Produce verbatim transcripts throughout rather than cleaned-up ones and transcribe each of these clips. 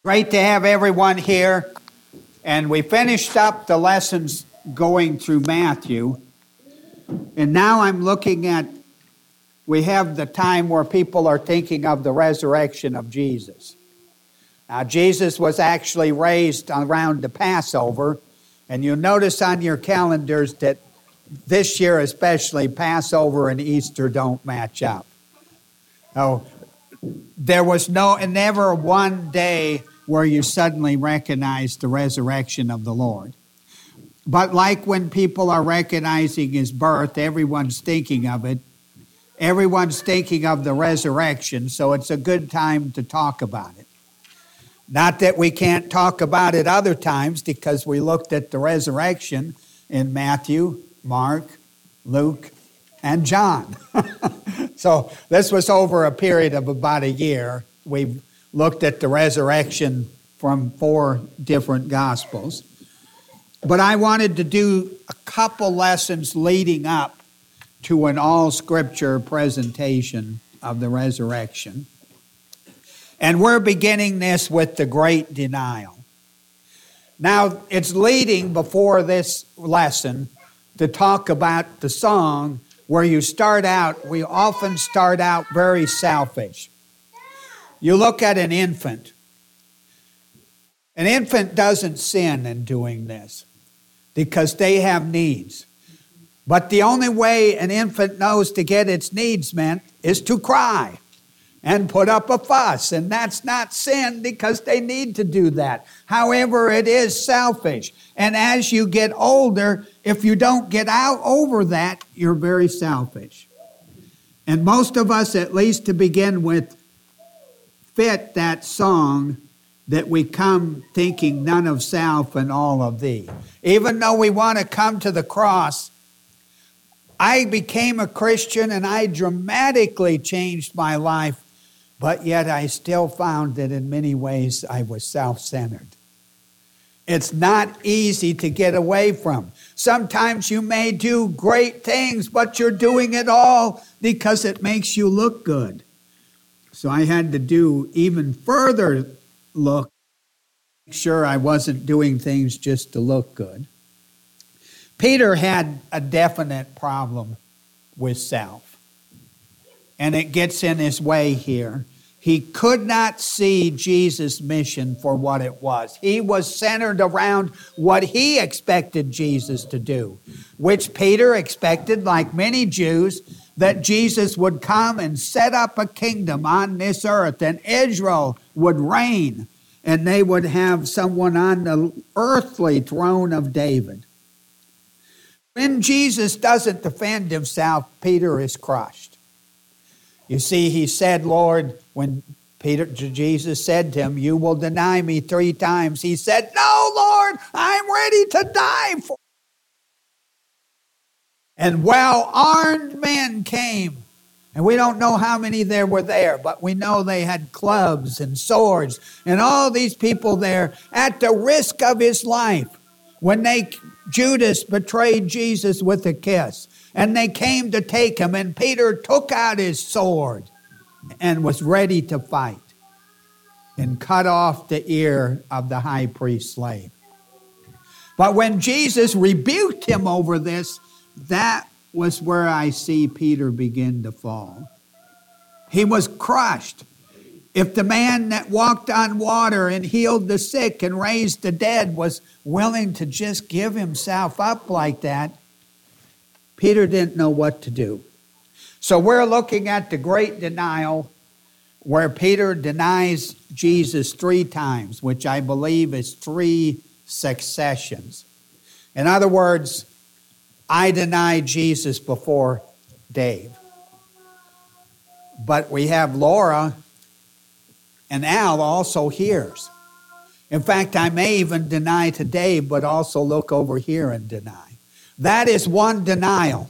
Great to have everyone here. And we finished up the lessons going through Matthew. And now I'm looking at, we have the time where people are thinking of the resurrection of Jesus. Now, Jesus was actually raised around the Passover. And you'll notice on your calendars that this year especially, Passover and Easter don't match up. Oh, there was no, never one day where you suddenly recognize the resurrection of the Lord. But like when people are recognizing his birth, everyone's thinking of it. Everyone's thinking of the resurrection, so it's a good time to talk about it. Not that we can't talk about it other times, because we looked at the resurrection in Matthew, Mark, Luke, and John. So this was over a period of about a year. We've looked at the resurrection from four different Gospels. But I wanted to do a couple lessons leading up to an all-scripture presentation of the resurrection. And we're beginning this with the great denial. Now, it's leading before this lesson to talk about the song where you start out, we often start out very selfish. You look at an infant. An infant doesn't sin in doing this because they have needs. But the only way an infant knows to get its needs met is to cry and put up a fuss. And that's not sin because they need to do that. However, it is selfish. And as you get older, if you don't get out over that, you're very selfish. And most of us, at least to begin with, fit that song that we come thinking none of self and all of thee. Even though we want to come to the cross, I became a Christian and I dramatically changed my life, but yet I still found that in many ways I was self-centered. It's not easy to get away from. Sometimes you may do great things, but you're doing it all because it makes you look good. So I had to do even further look, make sure I wasn't doing things just to look good. Peter had a definite problem with self, and it gets in his way here. He could not see Jesus' mission for what it was. He was centered around what he expected Jesus to do, which Peter expected, like many Jews, that Jesus would come and set up a kingdom on this earth, and Israel would reign, and they would have someone on the earthly throne of David. When Jesus doesn't defend himself, Peter is crushed. You see, he said, Lord, when Peter, Jesus said to him, you will deny me three times. He said, no, Lord, I'm ready to die for you. And well-armed men came. And we don't know how many there were there, but we know they had clubs and swords and all these people there at the risk of his life. When they, Judas betrayed Jesus with a kiss. And they came to take him, and Peter took out his sword and was ready to fight and cut off the ear of the high priest's slave. But when Jesus rebuked him over this, that was where I see Peter begin to fall. He was crushed. If the man that walked on water and healed the sick and raised the dead was willing to just give himself up like that, Peter didn't know what to do. So we're looking at the great denial where Peter denies Jesus three times, which I believe is three successions. In other words, I denied Jesus before Dave. But we have Laura and Al also hears. In fact, I may even deny to Dave, but also look over here and deny. That is one denial.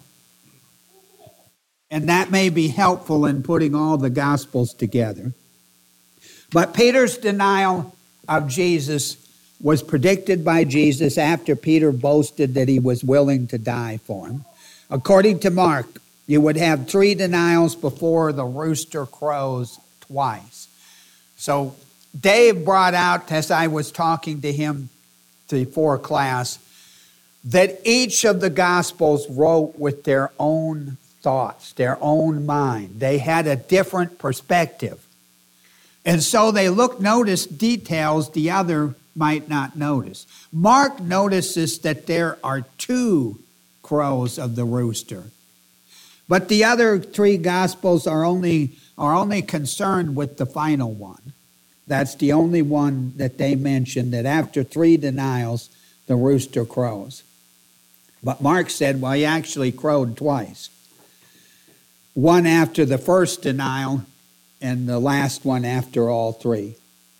And that may be helpful in putting all the Gospels together. But Peter's denial of Jesus was predicted by Jesus after Peter boasted that he was willing to die for him. According to Mark, you would have three denials before the rooster crows twice. So Dave brought out, as I was talking to him before class, that each of the Gospels wrote with their own thoughts, their own mind. They had a different perspective. And so they look, notice details the other might not notice. Mark notices that there are two crows of the rooster. But the other three Gospels are only, are only concerned with the final one. That's the only one that they mention, that after three denials, the rooster crows. But Mark said, well, he actually crowed twice. One after the first denial, and the last one after all three.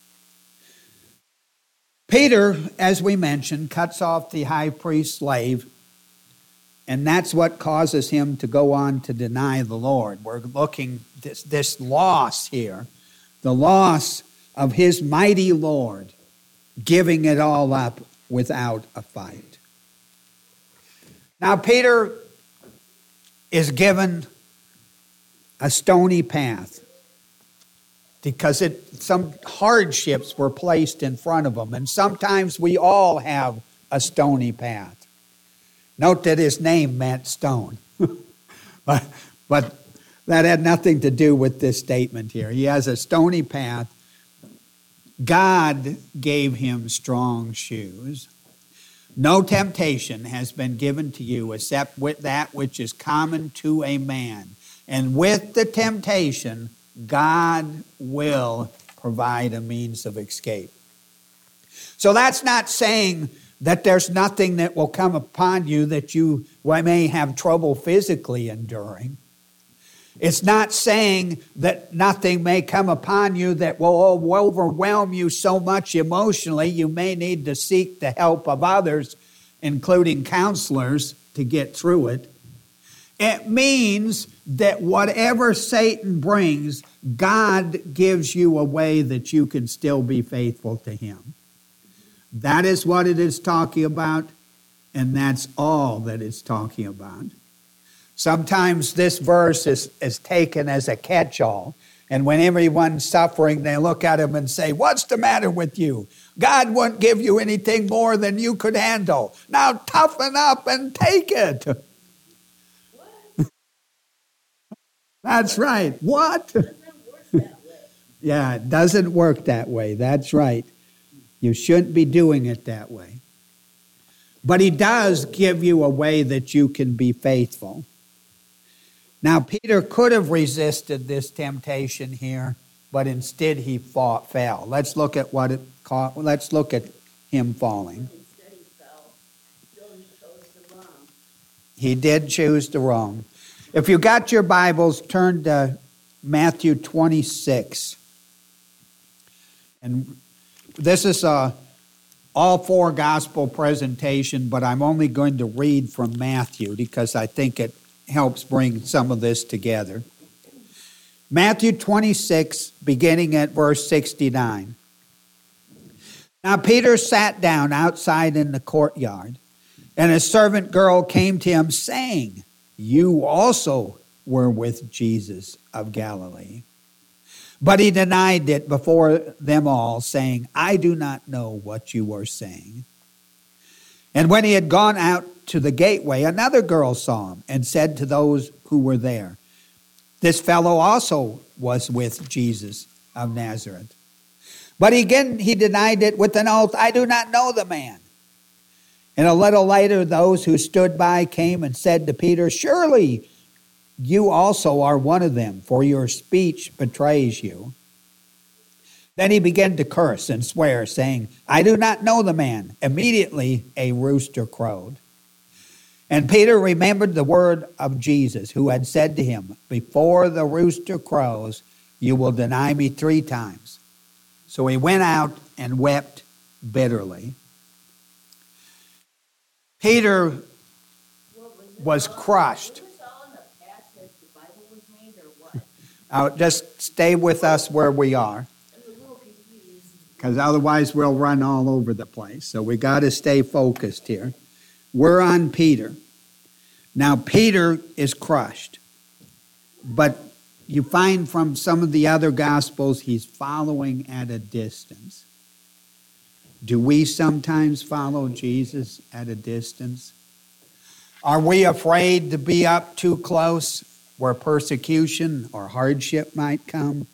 Peter, as we mentioned, cuts off the high priest's slave, and that's what causes him to go on to deny the Lord. We're looking at this, this loss here, the loss of his mighty Lord, giving it all up without a fight. Now, Peter is given a stony path because it, some hardships were placed in front of him. And sometimes we all have a stony path. Note that his name meant stone. but, but that had nothing to do with this statement here. He has a stony path. God gave him strong shoes. No temptation has been given to you except with that which is common to a man. And with the temptation, God will provide a means of escape. So that's not saying that there's nothing that will come upon you that you may have trouble physically enduring. It's not saying that nothing may come upon you that will overwhelm you so much emotionally you may need to seek the help of others, including counselors, to get through it. It means that whatever Satan brings, God gives you a way that you can still be faithful to him. That is what it is talking about, and that's all that it's talking about. Sometimes this verse is, is taken as a catch-all, and when everyone's suffering, they look at him and say, what's the matter with you? God wouldn't give you anything more than you could handle. Now toughen up and take it. That's right. What? Yeah, it doesn't work that way. That's right. You shouldn't be doing it that way. But he does give you a way that you can be faithful. Now, Peter could have resisted this temptation here, but instead he fought, fell. Let's look at what it caught. Let's look at him falling. Instead he fell. Still he chose the wrong. He did choose the wrong. If you got your Bibles, turn to Matthew twenty-six. And this is a all four gospel presentation, but I'm only going to read from Matthew because I think it helps bring some of this together. Matthew twenty-six, beginning at verse sixty-nine. Now Peter sat down outside in the courtyard, and a servant girl came to him saying, you also were with Jesus of Galilee. But he denied it before them all, saying, I do not know what you are saying. And when he had gone out to the gateway, another girl saw him and said to those who were there, this fellow also was with Jesus of Nazareth. But again he denied it with an oath, I do not know the man. And a little later, those who stood by came and said to Peter, surely you also are one of them, for your speech betrays you. Then he began to curse and swear, saying, I do not know the man. Immediately a rooster crowed. And Peter remembered the word of Jesus, who had said to him, before the rooster crows, you will deny me three times. So he went out and wept bitterly. Peter was crushed. Now, just stay with us where we are, because otherwise we'll run all over the place. So we got to stay focused here. We're on Peter. Now, Peter is crushed, but you find from some of the other Gospels, he's following at a distance. Do we sometimes follow Jesus at a distance? Are we afraid to be up too close where persecution or hardship might come?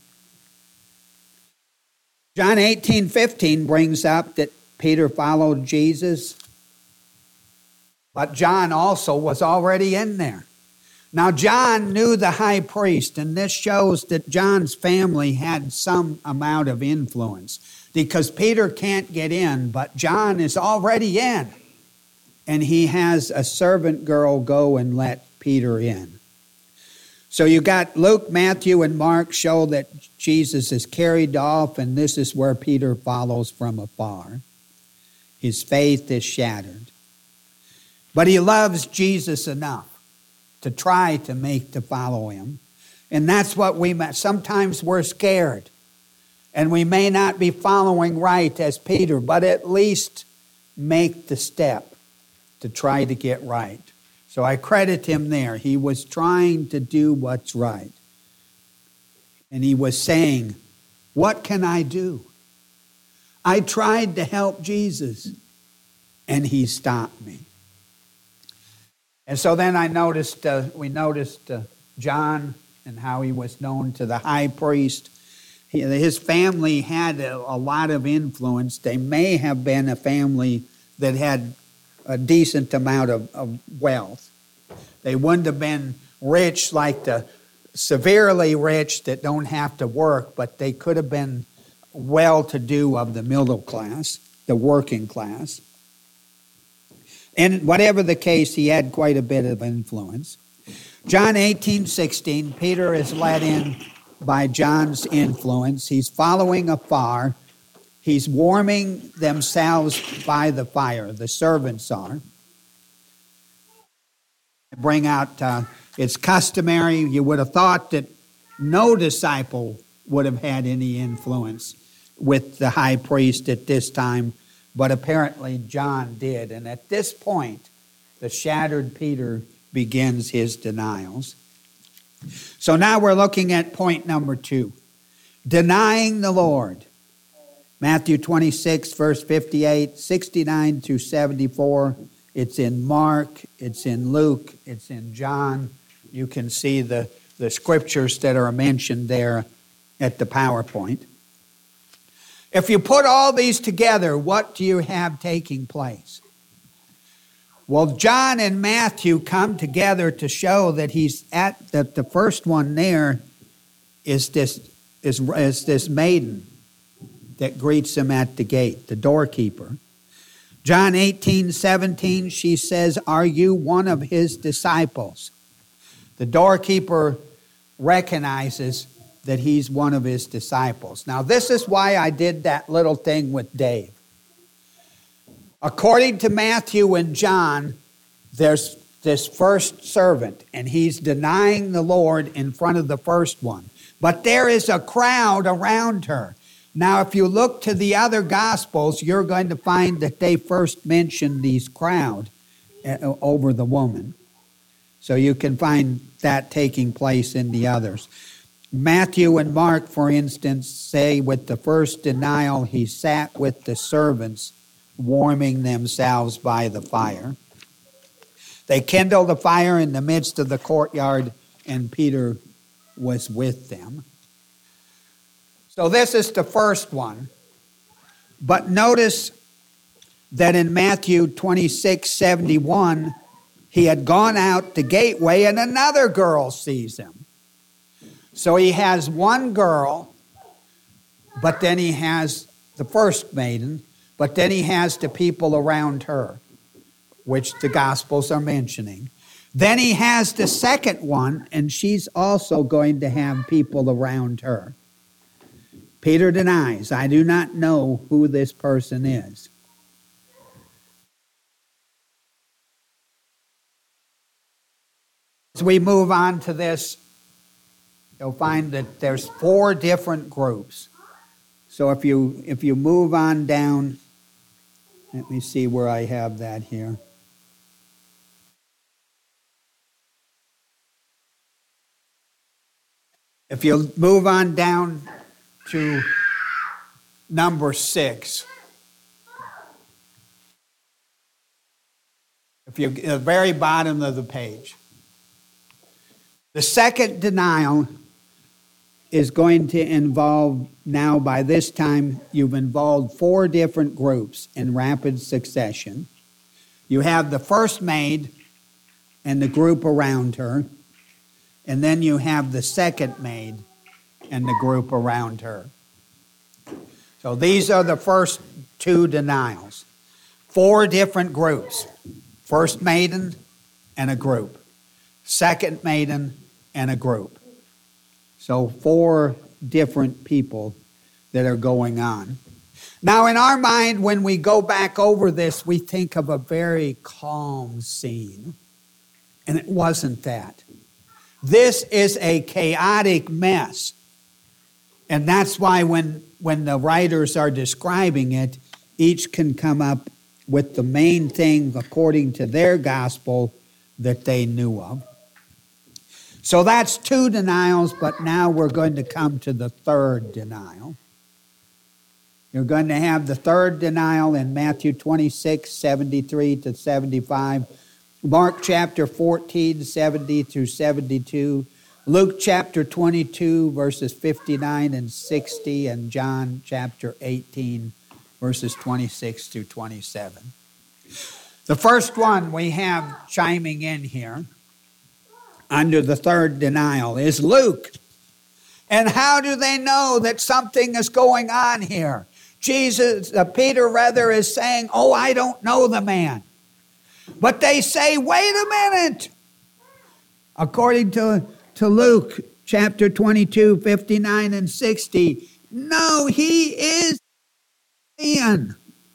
John eighteen fifteen brings up that Peter followed Jesus, but John also was already in there. Now, John knew the high priest, and this shows that John's family had some amount of influence because Peter can't get in, but John is already in. And he has a servant girl go and let Peter in. So you got Luke, Matthew, and Mark show that Jesus is carried off, and this is where Peter follows from afar. His faith is shattered. But he loves Jesus enough to try to make to follow him. And that's what we, sometimes we're scared. And we may not be following right as Peter, but at least make the step to try to get right. So I credit him there. He was trying to do what's right. And he was saying, what can I do? I tried to help Jesus, and he stopped me. And so then I noticed, uh, we noticed uh, John and how he was known to the high priest. He, his family had a, a lot of influence. They may have been a family that had a decent amount of, of wealth. They wouldn't have been rich like the severely rich that don't have to work, but they could have been well-to-do of the middle class, the working class. And whatever the case, he had quite a bit of influence. John eighteen sixteen, Peter is led in by John's influence. He's following afar. He's warming themselves by the fire. The servants are. Bring out, uh, it's customary. You would have thought that no disciple would have had any influence with the high priest at this time, but apparently John did. And at this point, the shattered Peter begins his denials. So now we're looking at point number two, denying the Lord. Matthew twenty-six, verse fifty-eight, sixty-nine through seventy-four. It's in Mark, it's in Luke, it's in John. You can see the, the scriptures that are mentioned there at the PowerPoint. If you put all these together, what do you have taking place? Well, John and Matthew come together to show that he's at that the first one there is this is, is this maiden that greets him at the gate, the doorkeeper. John eighteen seventeen, she says, "Are you one of his disciples?" The doorkeeper recognizes that he's one of his disciples. Now, this is why I did that little thing with Dave. According to Matthew and John, there's this first servant, and he's denying the Lord in front of the first one. But there is a crowd around her. Now, if you look to the other Gospels, you're going to find that they first mention these crowd over the woman. So you can find that taking place in the others. Matthew and Mark, for instance, say with the first denial, he sat with the servants warming themselves by the fire. They kindled a fire in the midst of the courtyard, and Peter was with them. So this is the first one. But notice that in Matthew twenty-six seventy-one, he had gone out the gateway and another girl sees him. So he has one girl, but then he has the first maiden, but then he has the people around her, which the Gospels are mentioning. Then he has the second one, and she's also going to have people around her. Peter denies, "I do not know who this person is." As we move on to this, you'll find that there's four different groups. So if you if you move on down, let me see where I have that here. If you move on down to number six, if you at the very bottom of the page, the second denial is going to involve, now by this time, you've involved four different groups in rapid succession. You have the first maid and the group around her, and then you have the second maid and the group around her. So these are the first two denials. Four different groups. First maiden and a group. Second maiden and a group. So four different people that are going on. Now in our mind, when we go back over this, we think of a very calm scene. And it wasn't that. This is a chaotic mess. And that's why when, when the writers are describing it, each can come up with the main thing according to their gospel that they knew of. So that's two denials, but now we're going to come to the third denial. You're going to have the third denial in Matthew twenty-six, seventy-three to seventy-five, Mark chapter fourteen, seventy through seventy-two, Luke chapter twenty-two, verses fifty-nine and sixty, and John chapter eighteen, verses twenty-six through twenty-seven. The first one we have chiming in here under the third denial is Luke. And how do they know that something is going on here? Jesus, uh, Peter rather is saying, oh, I don't know the man. But they say, wait a minute. According to, to Luke chapter twenty-two, fifty-nine and sixty, no, he is in.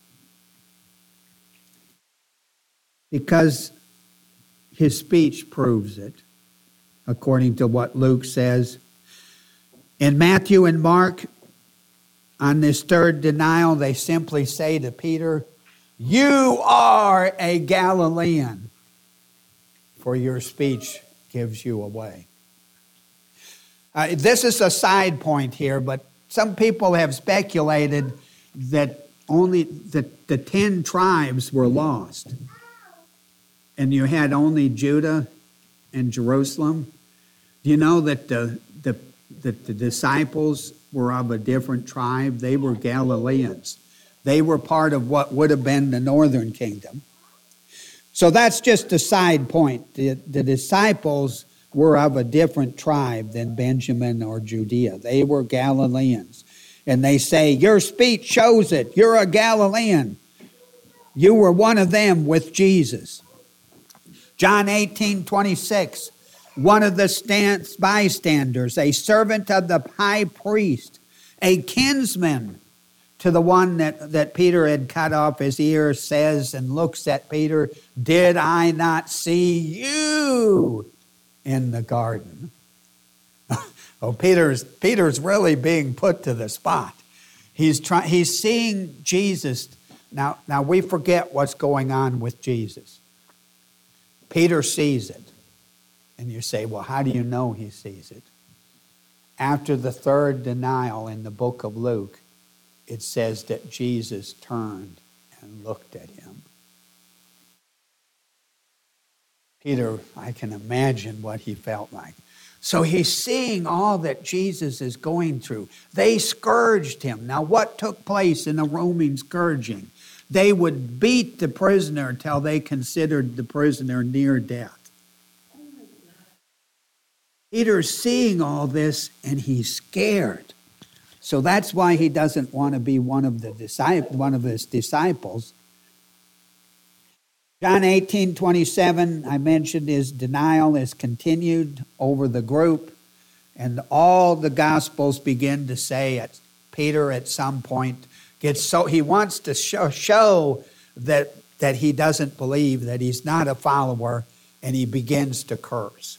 Because his speech proves it, according to what Luke says. In Matthew and Mark, on this third denial, they simply say to Peter, you are a Galilean, for your speech gives you away. Uh, this is a side point here, but some people have speculated that only the, the ten tribes were lost. And you had only Judah and Jerusalem. Do you know that the, the, that the disciples were of a different tribe? They were Galileans. They were part of what would have been the northern kingdom. So that's just a side point. The, the disciples were of a different tribe than Benjamin or Judea. They were Galileans. And they say, your speech shows it. You're a Galilean. You were one of them with Jesus. John eighteen, twenty-six, one of the stand, bystanders, a servant of the high priest, a kinsman to the one that, that Peter had cut off his ear, says and looks at Peter, did I not see you in the garden? Oh, Peter's, Peter's really being put to the spot. He's, try, he's seeing Jesus. Now, now, we forget what's going on with Jesus. Peter sees it. And you say, well, how do you know he sees it? After the third denial in the book of Luke, it says that Jesus turned and looked at him. Peter, I can imagine what he felt like. So he's seeing all that Jesus is going through. They scourged him. Now, what took place in the Roman scourging? They would beat the prisoner till they considered the prisoner near death. Peter's seeing all this and he's scared. So that's why he doesn't want to be one of the disciples, one of his disciples. John eighteen, twenty-seven, I mentioned his denial is continued over the group. And all the Gospels begin to say at Peter at some point gets so he wants to show, show that, that he doesn't believe, that he's not a follower, and he begins to curse.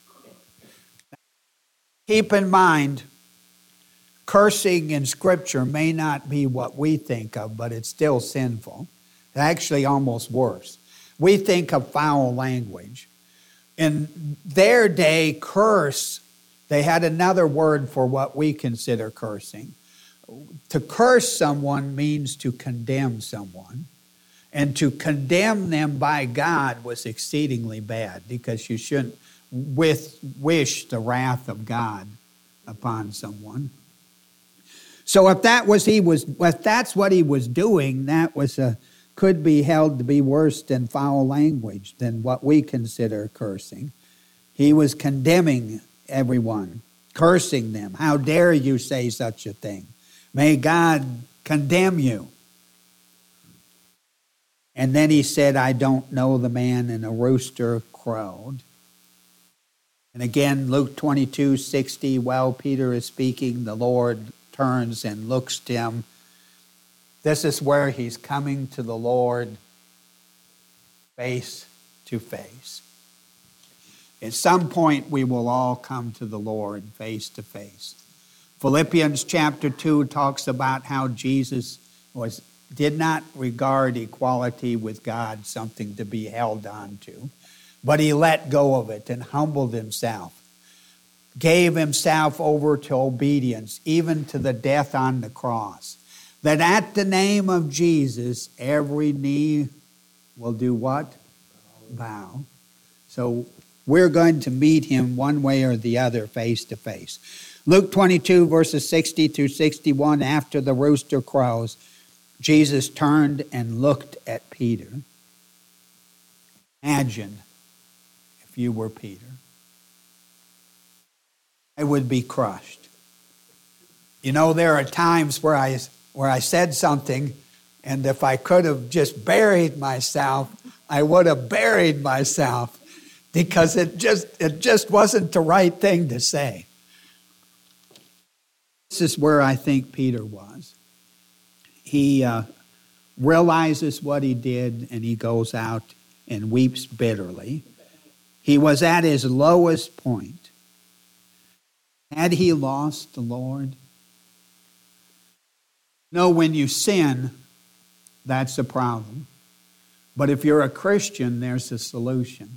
Keep in mind, cursing in Scripture may not be what we think of, but it's still sinful. It's actually almost worse. We think of foul language. In their day, curse They had another word for what we consider cursing. To curse someone means to condemn someone. And to condemn them by God was exceedingly bad, because you shouldn't with, wish the wrath of God upon someone. So if that was he was if that's what he was doing, that was a could be held to be worse than foul language, than what we consider cursing. He was condemning everyone, cursing them. How dare you say such a thing? May God condemn you. And then he said, I don't know the man, and a rooster crowed. And again, Luke twenty-two sixty, while Peter is speaking, the Lord turns and looks to him. This is where he's coming to the Lord face to face. At some point, we will all come to the Lord face to face. Philippians chapter two talks about how Jesus was did not regard equality with God something to be held on to, but he let go of it and humbled himself, gave himself over to obedience, even to the death on the cross, that at the name of Jesus, every knee will do what? Bow. So we're going to meet him one way or the other face to face. Luke twenty-two, verses sixty through sixty-one, after the rooster crows, Jesus turned and looked at Peter. Imagine if you were Peter. I would be crushed. You know, there are times where I, where I said something, and if I could have just buried myself, I would have buried myself, because it just, it just wasn't the right thing to say. This is where I think Peter was. He uh, realizes what he did, and he goes out and weeps bitterly. He was at his lowest point. Had he lost the Lord? No, when you sin, that's a problem. But if you're a Christian, there's a solution.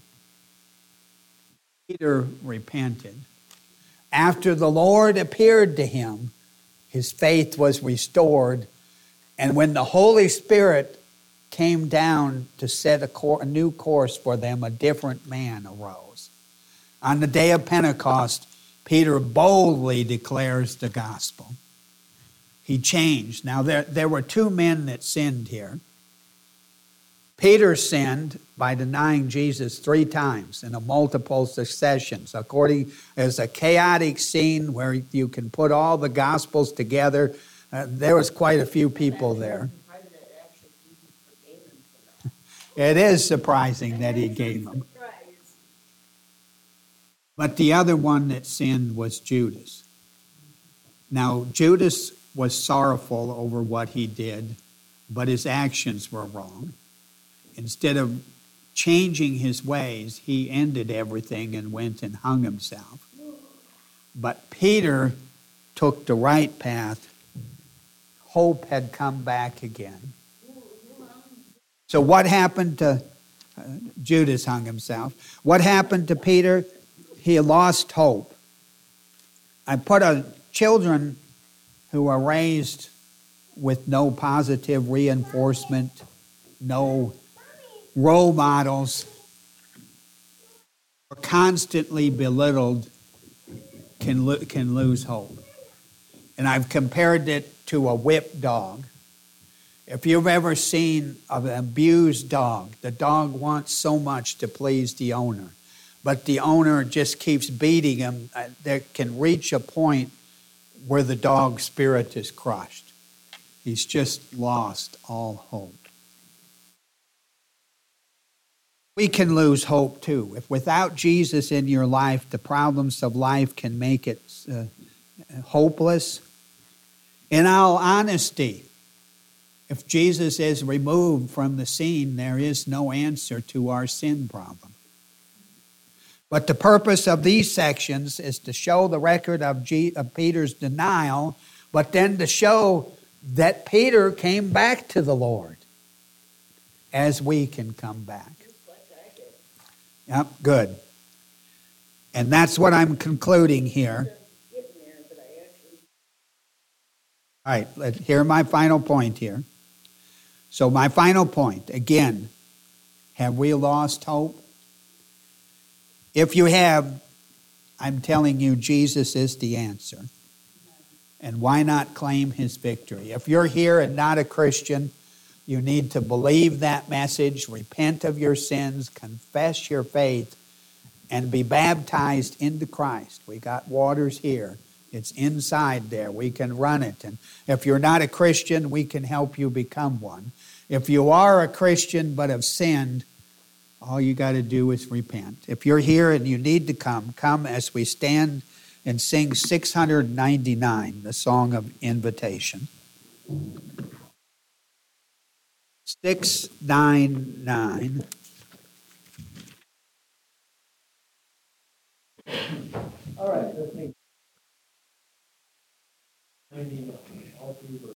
Peter repented. After the Lord appeared to him, his faith was restored. And when the Holy Spirit came down to set a, cor- a new course for them, a different man arose. On the day of Pentecost, Peter boldly declares the gospel. He changed. Now, there, there were two men that sinned here. Peter sinned by denying Jesus three times in a multiple successions, according as a chaotic scene where you can put all the gospels together. Uh, there was quite a few people there. It is surprising that he gave them. But the other one that sinned was Judas. Now, Judas was sorrowful over what he did, but his actions were wrong. Instead of changing his ways, he ended everything and went and hung himself. But Peter took the right path. Hope had come back again. So what happened to uh, Judas hung himself? What happened to Peter? He lost hope. I put a children who are raised with no positive reinforcement, no role models, are constantly belittled, can lo- can lose hope. And I've compared it to a whipped dog. If you've ever seen an abused dog, the dog wants so much to please the owner, but the owner just keeps beating him. There can reach a point where the dog's spirit is crushed. He's just lost all hope. We can lose hope too. If without Jesus in your life, the problems of life can make it uh, hopeless. In all honesty, if Jesus is removed from the scene, there is no answer to our sin problem. But the purpose of these sections is to show the record of, G- of Peter's denial, but then to show that Peter came back to the Lord, as we can come back. Yep, good. And that's what I'm concluding here. getting there, but I actually, All right, let, hear my final point here. So my final point, again, have we lost hope? If you have, I'm telling you, Jesus is the answer. And why not claim his victory? If you're here and not a Christian, you need to believe that message, repent of your sins, confess your faith, and be baptized into Christ. We got waters here. It's inside there. We can run it. And if you're not a Christian, we can help you become one. If you are a Christian but have sinned, all you got to do is repent. If you're here and you need to come, come as we stand and sing six hundred ninety-nine, the song of invitation. six ninety-nine. All right, let's sing. ninety, all three verses.